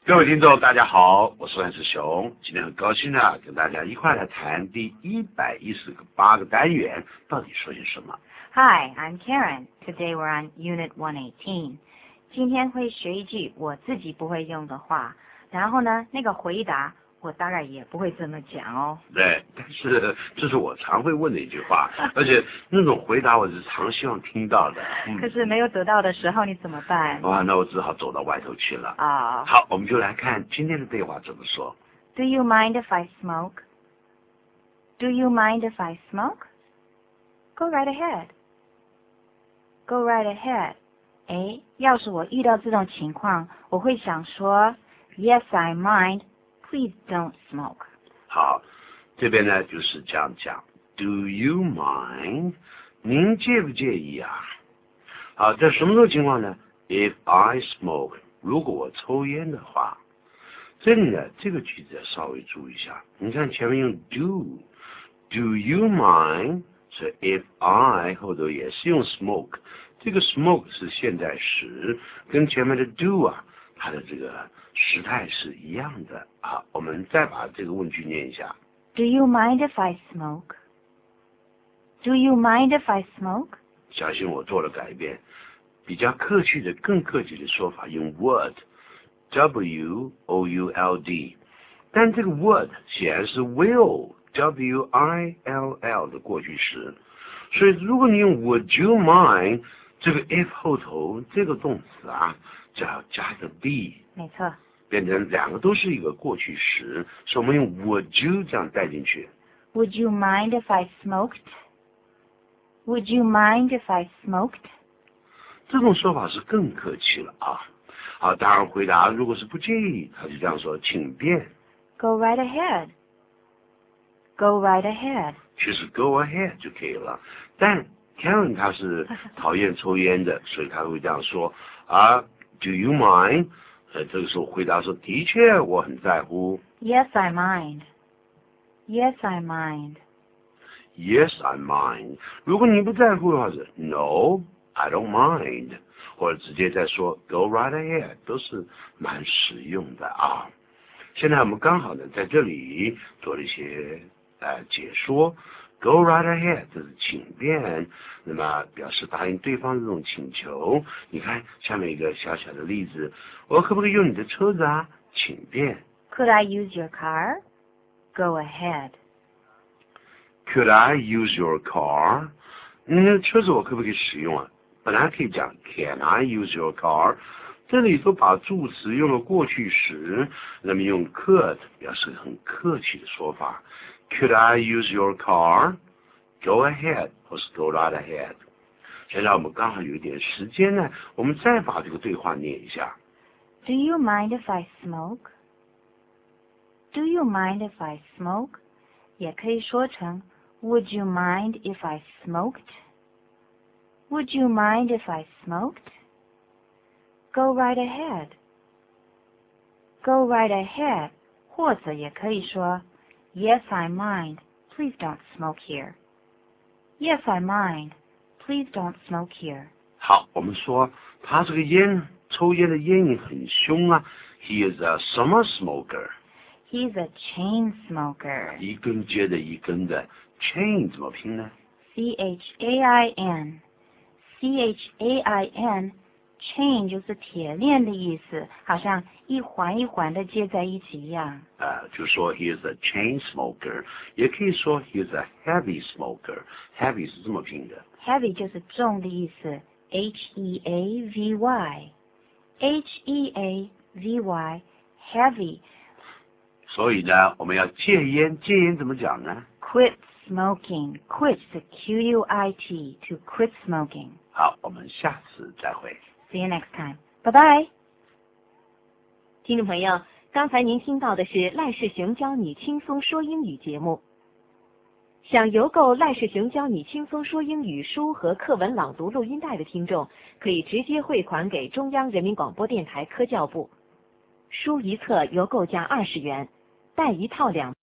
各位听众，大家好，我是赖世雄，今天很高兴啊，跟大家一块来谈第118个单元到底说些什么。 Hi, I'm Karen. Today we're on Unit 118. 今天会学一句我自己不会用的话，然后呢，那个回答我大概也不会这么讲哦。 对，但是这是我常会问的一句话，而且那种回答我是常希望听到的。 可是没有得到的时候你怎么办？ 哇，那我只好走到外头去了。 啊。 好，我们就来看今天的对话怎么说。 Do you mind if I smoke? Do you mind if I smoke? Go right ahead. Go right ahead. 哎，要是我遇到这种情况，我会想说 Yes, I mind. Please don't smoke. 好，这边呢就是这样讲 Do you mind? 您介不介意啊？好，在什么种情况呢？ If I smoke, 如果我抽烟的话。这里呢，这个句子要稍微注意一下。你看前面用 do you mind? 所以 if I 后头也是用 smoke。这个 smoke 是现在时，跟前面的 do 啊，它的这个时态是一样的啊。我们再把这个问句念一下。 Do you mind if I smoke? Do you mind if I smoke? 相信我做了改变，比较客气的、更客气的说法用 would。W-O-U-L-D， 但这个 would 显然是 will W-I-L-L 的过去时，所以如果你用 would you mind 这个 if 后头这个动词啊，就要加一个 be， 没错， 变成两个都是一个过去时，所以我们用 would you 这样带进去。 Would you mind if I smoked? Would you mind if I smoked? 这种说法是更客气了啊。好，当然回答如果是不介意，他就这样说，请便。 Go right ahead. Go right ahead. 其实 go ahead 就可以了，但 Karen 他是讨厌抽烟的，所以他会这样说啊 ，Do you mind？ 这个时候回答说，的确我很在乎。 Yes, I mind. Yes, I mind. Yes, I mind。如果你不在乎的话是 No, I don't mind。或者直接再说 Go right ahead， 都是蛮实用的啊。现在我们刚好呢在这里做了一些解说。Go right ahead 这是请便，那么表示答应对方的这种请求。你看下面一个小小的例子，我可不可以用你的车子啊？请便。 Could I use your car? Go ahead. Could I use your car？ 你的车子我可不可以使用啊？本来可以讲 Can I use your car？ 这里都把助词用了过去时，那么用 could 表示很客气的说法。Could I use your car? Go ahead， 或是 go right ahead。现在我们刚好有一点时间呢，我们再把这个对话念一下。 Do you mind if I smoke? Do you mind if I smoke? 也可以说成 Would you mind if I smoked? Would you mind if I smoked? Go right ahead. Go right ahead. 或者也可以说 Yes, I mind. Please don't smoke here. Yes, I mind. Please don't smoke here. 好，我们说他这个抽烟的烟瘾很凶啊。He is a summer smoker. He's a chain smoker. 一根接着一根的 chain 怎么拼呢？ C-H-A-I-N. C-H-A-I-N. Chain 就是铁链的意思，好像一环一环的接在一起一样。 就说 he is a chain smoker， 也可以说 he is a heavy smoker。heavy 是这么拼的。 Heavy 就是重的意思 H-E-A-V-Y。H-E-A-V-Y. Heavy。 所以呢，我们要戒烟，戒烟怎么讲呢？ Quit smoking. Quit 是 Q-U-I-T. To quit smoking. 好，我们下次再会。 See you next time. Bye-bye. 听众朋友，刚才您听到的是赖世雄教你轻松说英语节目。想邮购赖世雄教你轻松说英语书和课文朗读录音带的听众，可以直接汇款给中央人民广播电台科教部。书一册邮购价20元，带一套2